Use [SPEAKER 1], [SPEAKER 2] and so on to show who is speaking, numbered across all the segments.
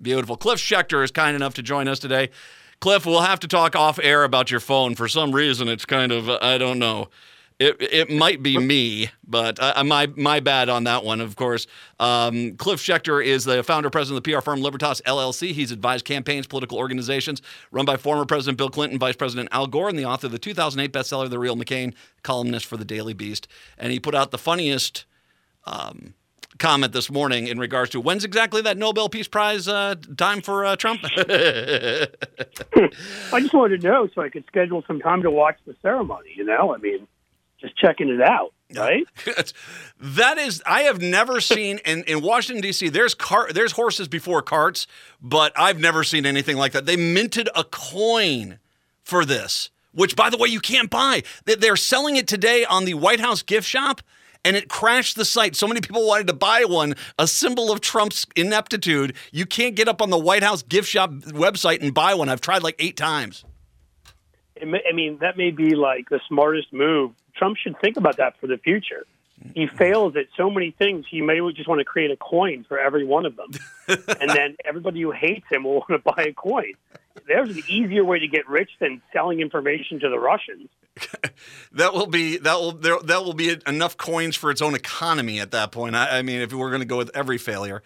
[SPEAKER 1] Beautiful. Cliff Schechter is kind enough to join us today. Cliff, we'll have to talk off air about your phone. For some reason, it's kind of, I don't know. It might be me, but my bad on that one, of course. Cliff Schechter is the founder, president of the PR firm Libertas LLC. He's advised campaigns, political organizations run by former President Bill Clinton, Vice President Al Gore, and the author of the 2008 bestseller, The Real McCain, columnist for the Daily Beast. And he put out the funniest comment this morning in regards to when's exactly that Nobel Peace Prize time for Trump?
[SPEAKER 2] I just wanted to know so I could schedule some time to watch the ceremony, I mean, just checking it out, right?
[SPEAKER 1] That is, I have never seen in Washington, D.C., there's horses before carts, but I've never seen anything like that. They minted a coin for this, which, by the way, you can't buy. They're selling it today on the White House gift shop, and it crashed the site. So many people wanted to buy one, a symbol of Trump's ineptitude. You can't get up on the White House gift shop website and buy one. I've tried like 8 times.
[SPEAKER 2] I mean, that may be like the smartest move. Trump should think about that for the future. He fails at so many things. He may just want to create a coin for every one of them. And then everybody who hates him will want to buy a coin. There's an easier way to get rich than selling information to the Russians.
[SPEAKER 1] That will be enough coins for its own economy at that point. I mean, if we're going to go with every failure.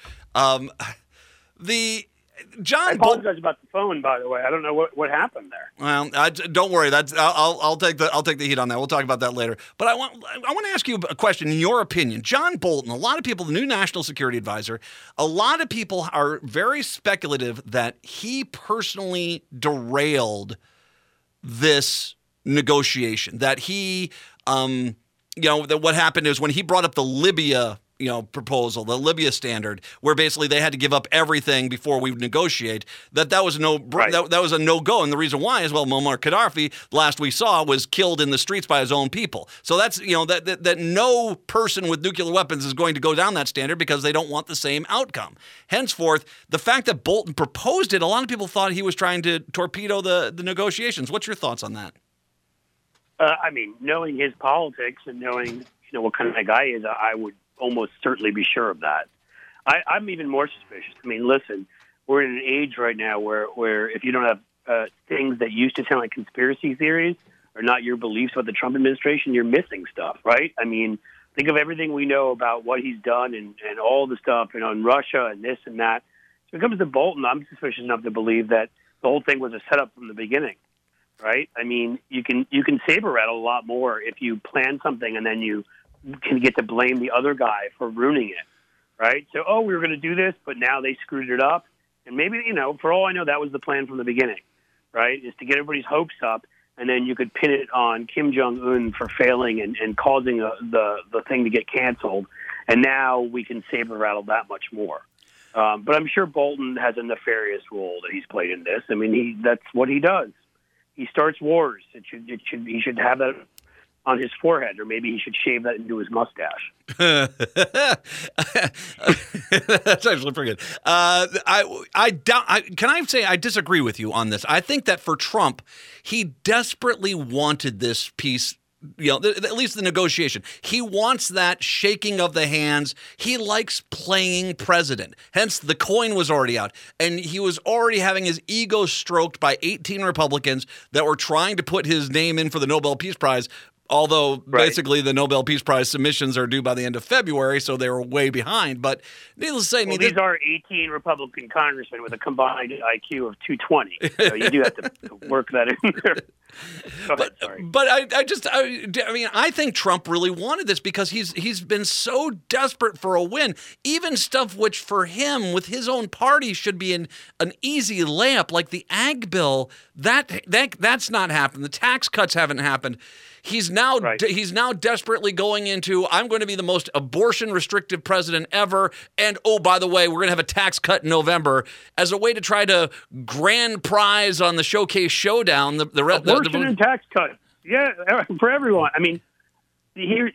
[SPEAKER 2] I apologize about the phone, by the way. I don't know what happened there.
[SPEAKER 1] Well, don't worry. I'll take the heat on that. We'll talk about that later. But I want to ask you a question. In your opinion, John Bolton, a lot of people, the new national security advisor, a lot of people are very speculative that he personally derailed this negotiation. That he, that what happened is when he brought up the Libya proposal, the Libya standard, where basically they had to give up everything before we would negotiate, that was that was a no-go. And the reason why is, well, Muammar Gaddafi, last we saw, was killed in the streets by his own people. So that's, that no person with nuclear weapons is going to go down that standard because they don't want the same outcome. Henceforth, the fact that Bolton proposed it, a lot of people thought he was trying to torpedo the negotiations. What's your thoughts on that?
[SPEAKER 2] I mean, knowing his politics and knowing, what kind of guy he is, I would almost certainly be sure of that. I'm even more suspicious. I mean, listen, we're in an age right now where if you don't have things that used to sound like conspiracy theories or not your beliefs about the Trump administration, you're missing stuff, right? I mean, think of everything we know about what he's done and all the stuff, in Russia and this and that. So when it comes to Bolton, I'm suspicious enough to believe that the whole thing was a setup from the beginning, right? I mean, you can saber rattle a lot more if you plan something and then you can get to blame the other guy for ruining it, right? So, we were going to do this, but now they screwed it up. And maybe, for all I know, that was the plan from the beginning, right, is to get everybody's hopes up, and then you could pin it on Kim Jong-un for failing and causing the thing to get canceled. And now we can saber rattle that much more. But I'm sure Bolton has a nefarious role that he's played in this. I mean, that's what he does. He starts wars. He should have that on his forehead, or maybe he should shave that into his mustache.
[SPEAKER 1] That's actually pretty good. Can I say I disagree with you on this? I think that for Trump, he desperately wanted this peace. At least the negotiation. He wants that shaking of the hands. He likes playing president. Hence, the coin was already out. And he was already having his ego stroked by 18 Republicans that were trying to put his name in for the Nobel Peace Prize. Although, basically, the Nobel Peace Prize submissions are due by the end of February, so they were way behind. But needless to say...
[SPEAKER 2] these are 18 Republican congressmen with a combined IQ of 220. So you do have to work that in there.
[SPEAKER 1] But I think Trump really wanted this because he's been so desperate for a win. Even stuff which, for him, with his own party, should be an easy layup, like the ag bill, that's not happened. The tax cuts haven't happened. He's now desperately going into, I'm going to be the most abortion-restrictive president ever, and, by the way, we're going to have a tax cut in November as a way to try to grand prize on the Showcase Showdown.
[SPEAKER 2] Abortion and tax cut. Yeah, for everyone. I mean, here,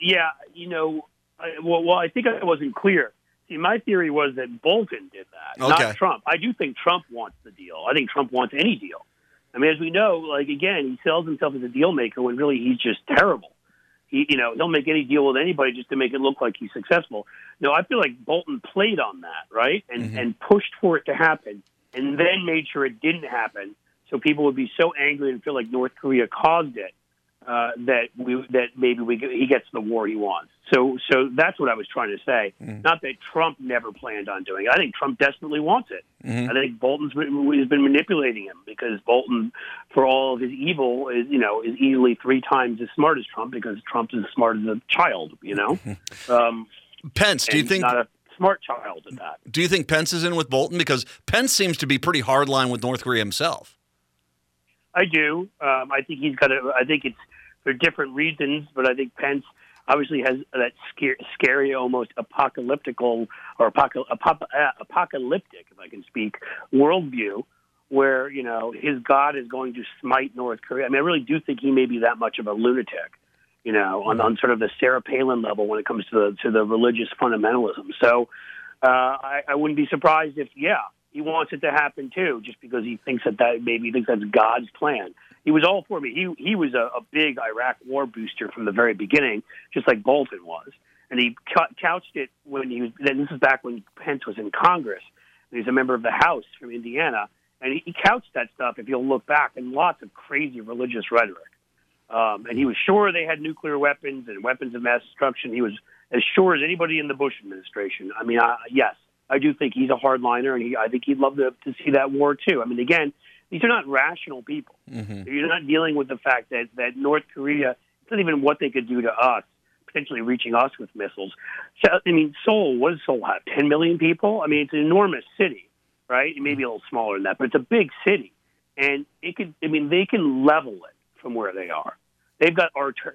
[SPEAKER 2] I think I wasn't clear. See, my theory was that Bolton did that, not Trump. I do think Trump wants the deal. I think Trump wants any deal. I mean, as we know, again, he sells himself as a deal maker when really he's just terrible. He'll make any deal with anybody just to make it look like he's successful. No, I feel like Bolton played on that, right? And pushed for it to happen and then made sure it didn't happen, so people would be so angry and feel like North Korea caused it that maybe he gets the war he wants. So that's what I was trying to say. Not that Trump never planned on doing it. I think Trump desperately wants it. I think Bolton's has been manipulating him, because Bolton, for all of his evil, is easily 3 times as smart as Trump, because Trump is as smart as a child.
[SPEAKER 1] Pence, do you think
[SPEAKER 2] not a smart child at that?
[SPEAKER 1] Do you think Pence is in with Bolton? Because Pence seems to be pretty hardline with North Korea himself.
[SPEAKER 2] I do. I think he's got to. I think it's for different reasons, but I think Pence obviously has that scary, almost apocalyptical or apocalyptic, if I can speak, worldview, where his God is going to smite North Korea. I mean, I really do think he may be that much of a lunatic, on sort of the Sarah Palin level when it comes to the religious fundamentalism. So I wouldn't be surprised if, he wants it to happen too, just because he thinks that's God's plan. He was all for me. He was a big Iraq war booster from the very beginning, just like Bolton was. And he couched it when this is back when Pence was in Congress. And he's a member of the House from Indiana. And he couched that stuff, if you'll look back, in lots of crazy religious rhetoric. And he was sure they had nuclear weapons and weapons of mass destruction. He was as sure as anybody in the Bush administration. I mean, yes, I do think he's a hardliner, and I think he'd love to see that war too. I mean, again, these are not rational people. You're not dealing with the fact that North Korea, it's not even what they could do to us, potentially reaching us with missiles. So, I mean, Seoul, what does Seoul have, 10 million people? I mean, it's an enormous city, right? It may be a little smaller than that, but it's a big city. And they can level it from where they are. They've got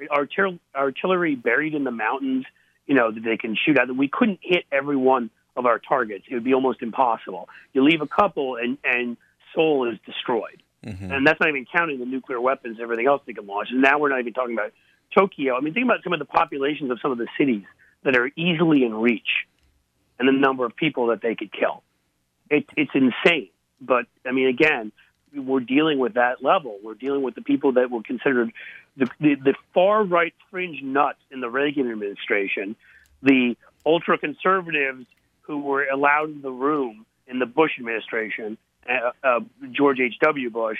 [SPEAKER 2] artillery buried in the mountains, that they can shoot at. We couldn't hit every one of our targets. It would be almost impossible. You leave a couple and Seoul is destroyed. And that's not even counting the nuclear weapons and everything else they can launch. And now we're not even talking about Tokyo. I mean, think about some of the populations of some of the cities that are easily in reach and the number of people that they could kill. It's insane. But, I mean, again, we're dealing with that level. We're dealing with the people that were considered the far-right fringe nuts in the Reagan administration, the ultra-conservatives who were allowed in the room in the Bush administration, George W. Bush,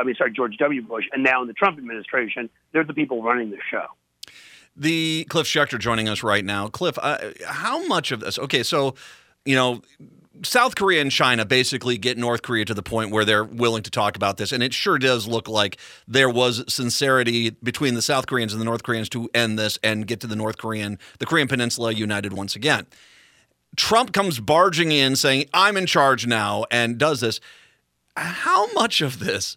[SPEAKER 2] and now in the Trump administration, they're the people running the show.
[SPEAKER 1] The Cliff Schechter joining us right now. Cliff, how much of this? Okay, so, South Korea and China basically get North Korea to the point where they're willing to talk about this, and it sure does look like there was sincerity between the South Koreans and the North Koreans to end this and get to the Korean Peninsula united once again. Trump comes barging in saying, I'm in charge now, and does this. How much of this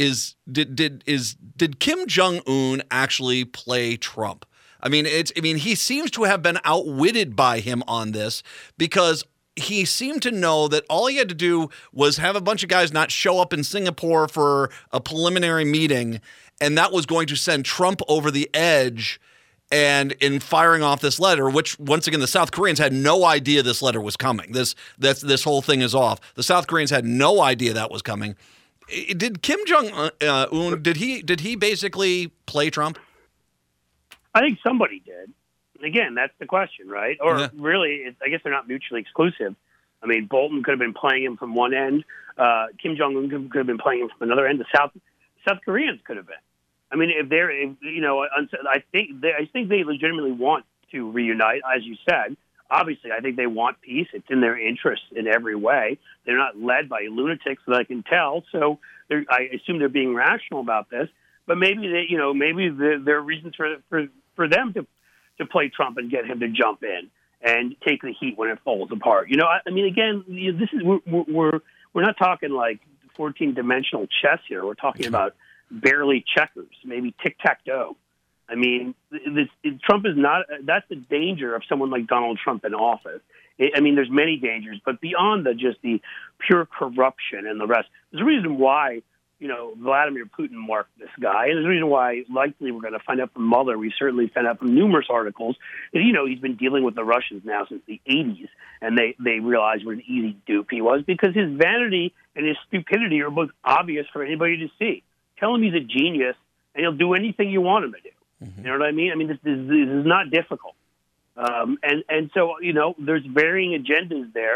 [SPEAKER 1] did Kim Jong-un actually play Trump? I mean, he seems to have been outwitted by him on this, because he seemed to know that all he had to do was have a bunch of guys not show up in Singapore for a preliminary meeting, and that was going to send Trump over the edge. And in firing off this letter, which, once again, the South Koreans had no idea this letter was coming. This whole thing is off. The South Koreans had no idea that was coming. Did Kim Jong-un, did he basically play Trump?
[SPEAKER 2] I think somebody did. Again, that's the question, right? Or really, I guess they're not mutually exclusive. I mean, Bolton could have been playing him from one end. Kim Jong-un could have been playing him from another end. The South Koreans could have been. I mean, I think they legitimately want to reunite, as you said. Obviously, I think they want peace. It's in their interest in every way. They're not led by lunatics that I can tell. So I assume they're being rational about this. But maybe there are reasons for them to play Trump and get him to jump in and take the heat when it falls apart. I mean, again, this is we're not talking like 14-dimensional chess here. We're talking about barely checkers, maybe tic-tac-toe. I mean, Trump is not – that's the danger of someone like Donald Trump in office. There's many dangers, but beyond just the pure corruption and the rest, there's a reason why, Vladimir Putin marked this guy, and there's a reason why likely we're going to find out from Mueller. We certainly found out from numerous articles that, he's been dealing with the Russians now since the 80s, and they realized what an easy dupe he was, because his vanity and his stupidity are both obvious for anybody to see. Tell him he's a genius, and he'll do anything you want him to do. You know what I mean? I mean, this is not difficult. And so, there's varying agendas there.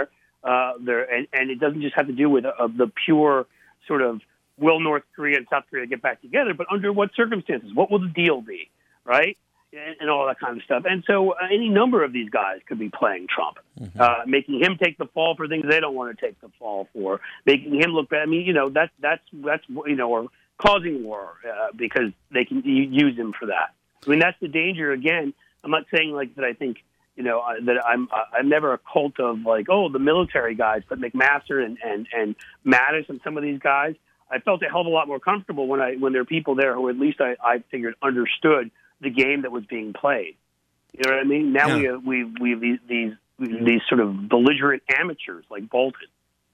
[SPEAKER 2] And it doesn't just have to do with the pure sort of will North Korea and South Korea get back together, but under what circumstances? What will the deal be, right? And all that kind of stuff. And so any number of these guys could be playing Trump, making him take the fall for things they don't want to take the fall for, making him look bad. I mean, that's or causing war because they can use him for that. I mean, that's the danger. Again, I'm not saying like that. I think that I'm never a cult of like, oh, the military guys, but McMaster and Mattis and some of these guys. I felt a hell of a lot more comfortable when there are people there who at least I figured understood the game that was being played. You know what I mean? Now we have these sort of belligerent amateurs like Bolton,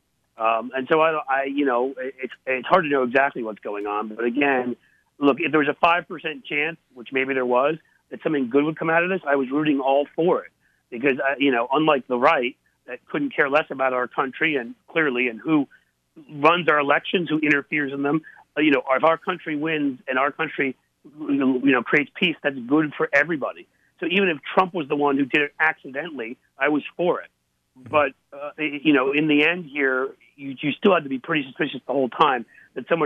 [SPEAKER 2] and so it's hard to know exactly what's going on. But again, look, if there was a 5% chance, which maybe there was, that something good would come out of this, I was rooting all for it because unlike the right that couldn't care less about our country and who runs our elections, who interferes in them, if our country wins and our country creates peace, that's good for everybody. So even if Trump was the one who did it accidentally, I was for it. But, in the end here, you still had to be pretty suspicious the whole time that someone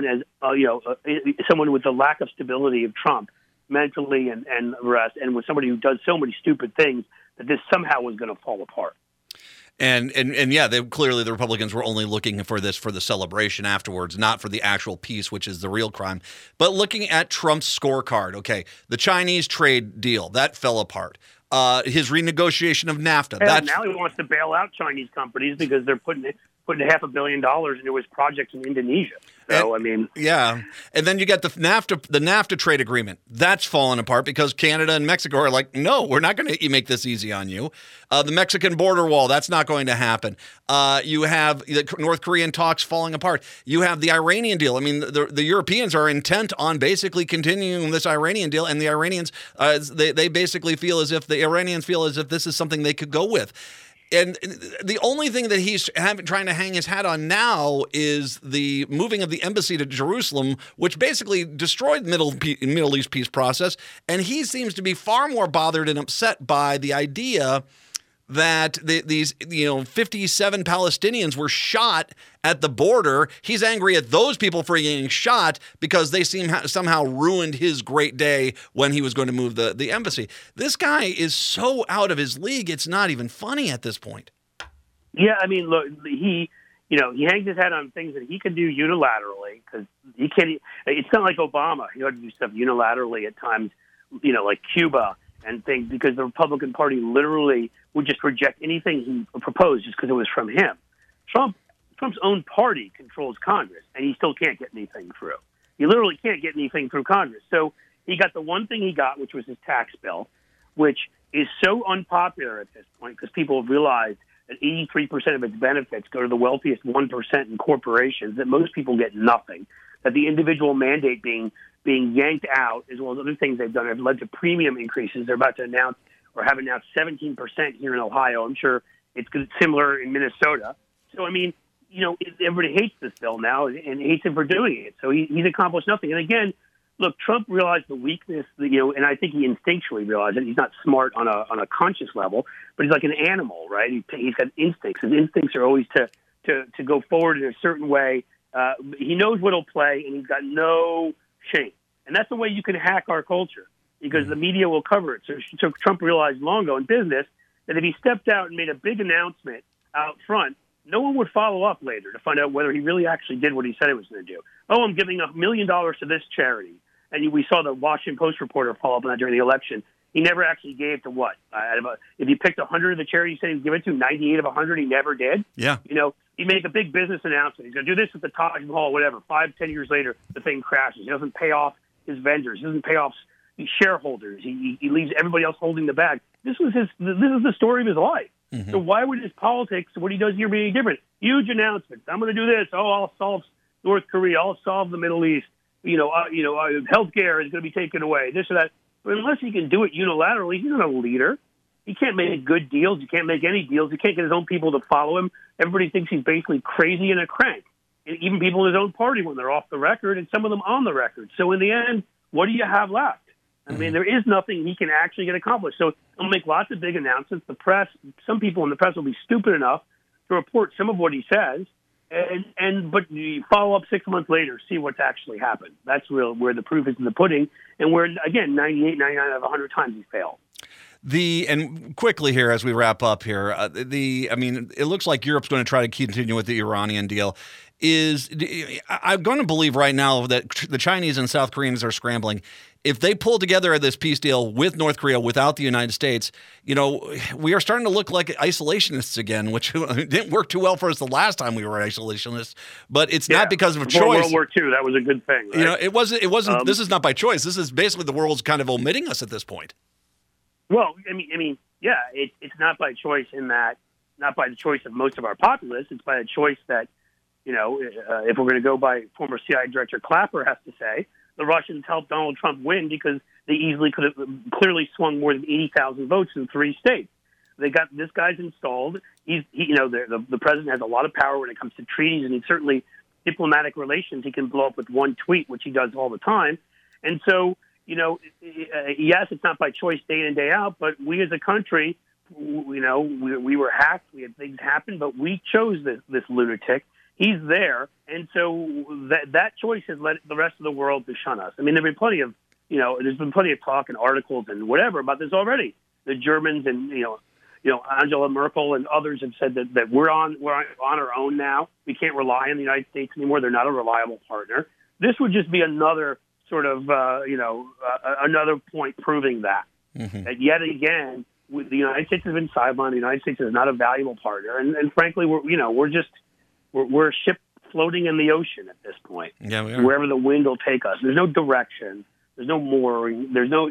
[SPEAKER 2] someone with the lack of stability of Trump mentally and the rest, and with somebody who does so many stupid things, that this somehow was going to fall apart.
[SPEAKER 1] And yeah, clearly the Republicans were only looking for this for the celebration afterwards, not for the actual peace, which is the real crime. But looking at Trump's scorecard, okay, the Chinese trade deal, that fell apart. His renegotiation of NAFTA.
[SPEAKER 2] Now he wants to bail out Chinese companies because they're putting $500 million into his projects in Indonesia. So,
[SPEAKER 1] yeah. And then you get the NAFTA trade agreement. That's fallen apart because Canada and Mexico are like, no, we're not going to make this easy on you. The Mexican border wall, that's not going to happen. You have the North Korean talks falling apart. You have the Iranian deal. I mean, the Europeans are intent on basically continuing this Iranian deal, and the Iranians, they basically feel as if the Iranians feel as if this is something they could go with. And the only thing that he's trying to hang his hat on now is the moving of the embassy to Jerusalem, which basically destroyed the Middle East peace process. And he seems to be far more bothered and upset by the idea that these 57 Palestinians were shot at the border. He's angry at those people for getting shot because they somehow ruined his great day when he was going to move the embassy. This guy is so out of his league, it's not even funny at this point.
[SPEAKER 2] Yeah, I mean, look, he hangs his hat on things that he can do unilaterally because he can't. It's not like Obama. He had to do stuff unilaterally at times, like Cuba and things, because the Republican Party literally would just reject anything he proposed just because it was from him. Trump's own party controls Congress, and he still can't get anything through. He literally can't get anything through Congress. So he got the one thing he got, which was his tax bill, which is so unpopular at this point because people have realized that 83% of its benefits go to the wealthiest 1% in corporations, that most people get nothing, that the individual mandate being yanked out, as well as other things they've done, have led to premium increases. They're about to announce or have announced 17% here in Ohio. I'm sure it's similar in Minnesota. So, I mean, everybody hates this bill now and hates him for doing it. So he's accomplished nothing. And again, look, Trump realized the weakness, and I think he instinctually realized it. He's not smart on a conscious level, but he's like an animal, right? He's got instincts. His instincts are always to go forward in a certain way. He knows what'll play, and he's got no shame. And that's the way you can hack our culture, because the media will cover it. So Trump realized long ago in business that if he stepped out and made a big announcement out front, no one would follow up later to find out whether he really actually did what he said he was going to do. Oh, I'm giving $1 million to this charity. And we saw the Washington Post reporter follow up on that during the election. He never actually gave to what? If he picked 100 of the charities he said he would give it to, 98 of 100 he never did.
[SPEAKER 1] Yeah.
[SPEAKER 2] He made a big business announcement. He's going to do this at the Taj Mahal, whatever. 5-10 years later, the thing crashes. He doesn't pay off his vendors. He doesn't pay off his shareholders. He leaves everybody else holding the bag. This is the story of his life. Mm-hmm. So why would his politics, what he does here, be any different? Huge announcements. I'm going to do this. Oh, I'll solve North Korea. I'll solve the Middle East. Healthcare is going to be taken away. This or that. But unless he can do it unilaterally, he's not a leader. He can't make good deals. He can't make any deals. He can't get his own people to follow him. Everybody thinks he's basically crazy and a crank. And even people in his own party when they're off the record, and some of them on the record. So in the end, what do you have left? I mean, there is nothing he can actually get accomplished. So he'll make lots of big announcements. The press, some people in the press will be stupid enough to report some of what he says, but you follow up 6 months later, see what's actually happened. That's where the proof is in the pudding, and where, again, 98, 99 out of 100 times he failed.
[SPEAKER 1] And quickly here, as we wrap up here, it looks like Europe's going to try to continue with the Iranian deal. I'm going to believe right now that the Chinese and South Koreans are scrambling. If they pull together this peace deal with North Korea without the United States, we are starting to look like isolationists again, which didn't work too well for us the last time we were isolationists. But it's not because of a choice.
[SPEAKER 2] World War II, that was a good thing. Right?
[SPEAKER 1] It wasn't. This is not by choice. This is basically the world's kind of omitting us at this point.
[SPEAKER 2] Well, it's not by choice in that, not by the choice of most of our populace. It's by a choice that, if we're going to go by former CIA Director Clapper has to say, the Russians helped Donald Trump win because they easily could have clearly swung more than 80,000 votes in 3 states. They got this guy's installed. The president has a lot of power when it comes to treaties, and he certainly diplomatic relations he can blow up with one tweet, which he does all the time. And so, yes, it's not by choice day in and day out, but we as a country, we were hacked. We had things happen, but we chose this lunatic. He's there, and so that choice has led the rest of the world to shun us. I mean, there's been plenty of talk and articles and whatever about this already. The Germans and Angela Merkel and others have said that we're on our own now. We can't rely on the United States anymore. They're not a reliable partner. This would just be another sort of another point proving that that yet again the United States has been sidelined. The United States is not a valuable partner, and frankly, we're a ship floating in the ocean at this point.
[SPEAKER 1] Yeah, we are.
[SPEAKER 2] Wherever the wind will take us. There's no direction. There's no mooring. There's no,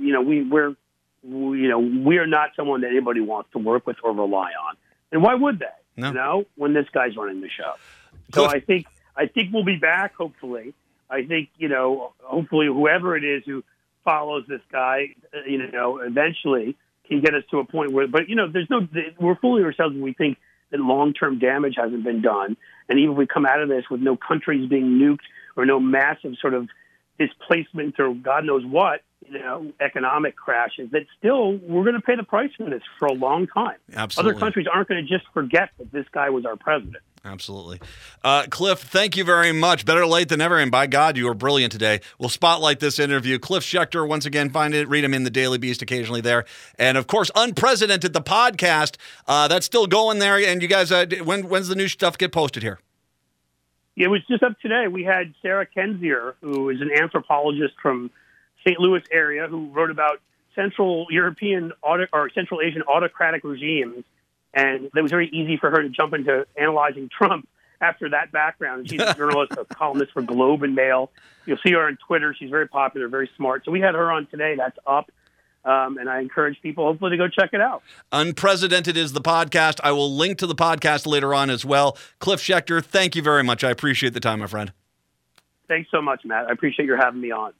[SPEAKER 2] we are not someone that anybody wants to work with or rely on. And why would they?
[SPEAKER 1] No.
[SPEAKER 2] When this guy's running the show. So I think we'll be back. Hopefully, I think hopefully whoever it is who follows this guy, eventually can get us to a point where. But we're fooling ourselves when we think that long-term damage hasn't been done. And even if we come out of this with no countries being nuked or no massive sort of displacement or God knows what, economic crashes, that still we're going to pay the price for this for a long time.
[SPEAKER 1] Absolutely.
[SPEAKER 2] Other countries aren't going to just forget that this guy was our president.
[SPEAKER 1] Absolutely. Cliff, thank you very much. Better late than never, and by God, you were brilliant today. We'll spotlight this interview. Cliff Schechter, once again, read him in the Daily Beast occasionally there. And, of course, Unprecedented, the podcast, that's still going there. And you guys, when's the new stuff get posted here?
[SPEAKER 2] It was just up today. We had Sarah Kendzior, who is an anthropologist from St. Louis area, who wrote about Central Asian autocratic regimes. And it was very easy for her to jump into analyzing Trump after that background. And she's a journalist, a columnist for Globe and Mail. You'll see her on Twitter. She's very popular, very smart. So we had her on today. That's up. And I encourage people, hopefully, to go check it out. Unprecedented is the podcast. I will link to the podcast later on as well. Cliff Schechter, thank you very much. I appreciate the time, my friend. Thanks so much, Matt. I appreciate your having me on.